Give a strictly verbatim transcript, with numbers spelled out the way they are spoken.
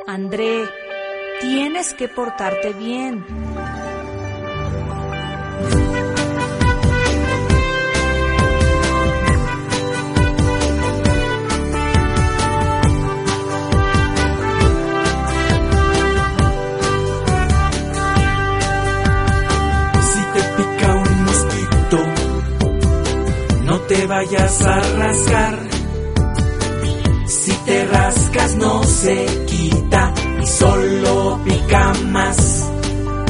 André, tienes que portarte bien. Si te pica un mosquito, no te vayas a rascar. Si te rascas no se quita y solo pica más.